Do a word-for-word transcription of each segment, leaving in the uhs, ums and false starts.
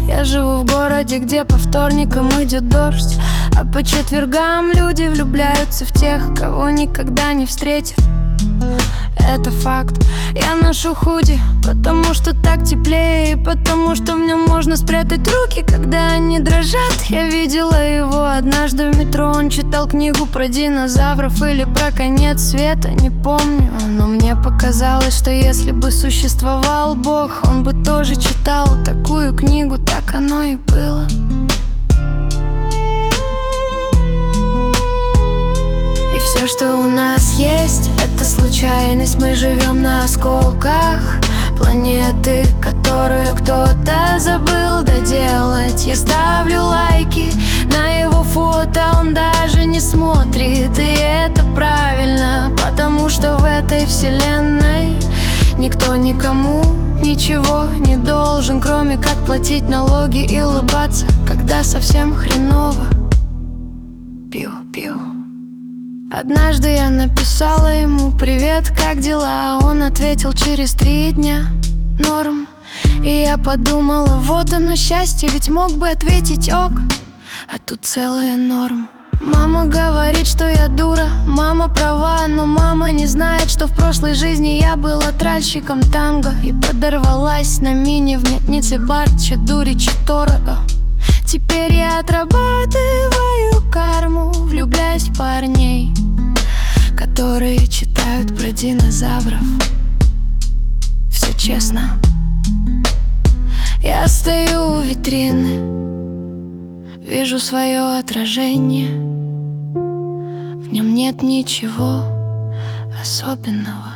Я живу в городе, где по вторникам идет дождь, а по четвергам люди влюбляются в тех, кого никогда не встретят. Это факт. Я ношу худи, потому что так теплее, потому что в нем можно спрятать руки, когда они дрожат. Я видела его однажды в метро. Он читал книгу про динозавров или про конец света, не помню. Но мне показалось, что если бы существовал Бог, он бы тоже читал такую книгу. Так оно и было. Все, что у нас есть, это случайность. Мы живем на осколках планеты, которую кто-то забыл доделать. Я ставлю лайки на его фото, он даже не смотрит. И это правильно, потому что в этой вселенной никто никому ничего не должен, кроме как платить налоги и улыбаться, когда совсем хреново. Пью, пью. Однажды я написала ему: привет, как дела? Он ответил через три дня: норм. И я подумала: вот оно счастье, ведь мог бы ответить ок, а тут целая норм. Мама говорит, что я дура, мама права, но мама не знает, что в прошлой жизни я была тральщиком танго и подорвалась на мини в Метнице Барча, дури дорого. Теперь я отрабатываю карму, влюбляюсь в парней, которые читают про динозавров. Все честно. Я стою у витрины, вижу свое отражение. В нем нет ничего особенного.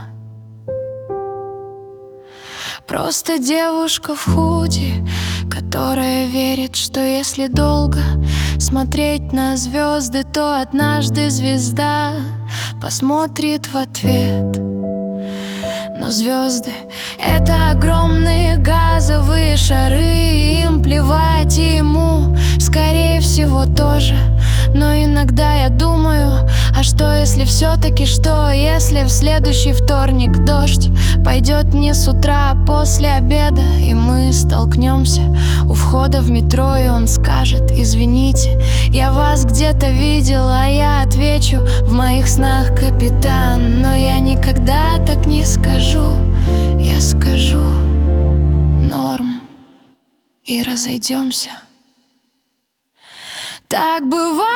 Просто девушка в худи, которая верит, что если долго смотреть на звезды, то однажды звезда посмотрит в ответ. Но звезды — это огромные газовые шары, им плевать, и ему, скорее всего, тоже. Но иногда я думаю: а что если все-таки, что если в следующий вторник дождь пойдет не с утра, а после обеда, и мы столкнемся у входа в метро, и он скажет: извините, я вас где-то видел, а я отвечу: в моих снах, капитан. Но я никогда так не скажу, я скажу: норм, и разойдемся. Так бывает,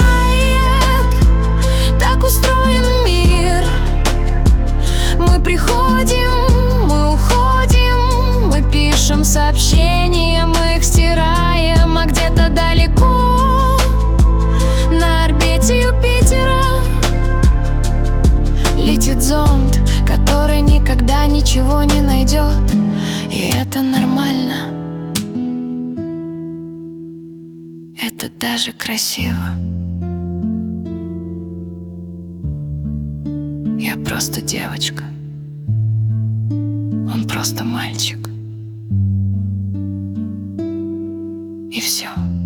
так устроен мир. Мы приходим, мы уходим, мы пишем сообщения, мы их стираем, а где-то далеко на орбите Юпитера летит зонд, который никогда ничего не найдет. И это нормально. Это даже красиво. Я просто девочка, он просто мальчик. И все.